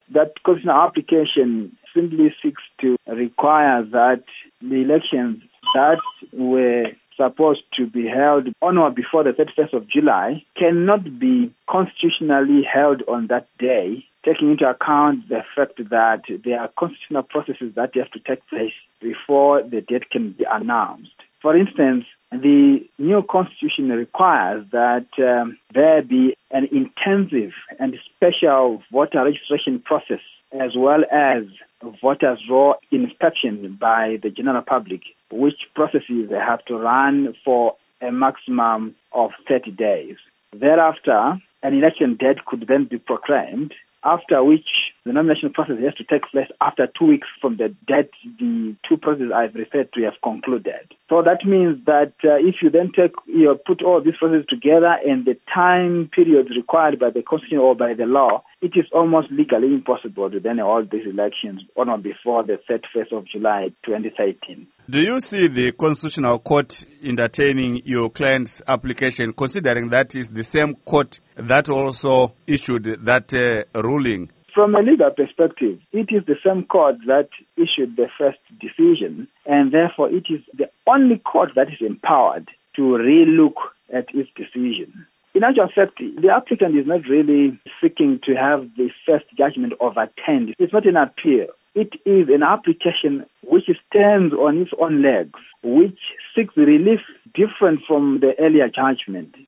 that constitutional application simply seeks to require that the elections that were supposed to be held on or before the 31st of July cannot be constitutionally held on that day, taking into account the fact that there are constitutional processes that have to take place before the date can be announced. For instance, the new constitution requires that there be an intensive and special voter registration process as well as voters' raw inspection by the general public, which processes have to run for a maximum of 30 days. Thereafter, an election date could then be proclaimed, after which the nomination process has to take place after 2 weeks from the date the two processes I've referred to have concluded. So that means that if you then put all these processes together and the time periods required by the Constitution or by the law, it is almost legally impossible to then hold these elections on or before the 31st of July 2013. Do you see the Constitutional Court entertaining your client's application, considering that is the same court that also issued that ruling? From a legal perspective, it is the same court that issued the first decision, and therefore it is the only court that is empowered to relook at its decision. In actual fact, the applicant is not really seeking to have the first judgment overturned. It's not an appeal. It is an application which stands on its own legs, which seeks relief different from the earlier judgment.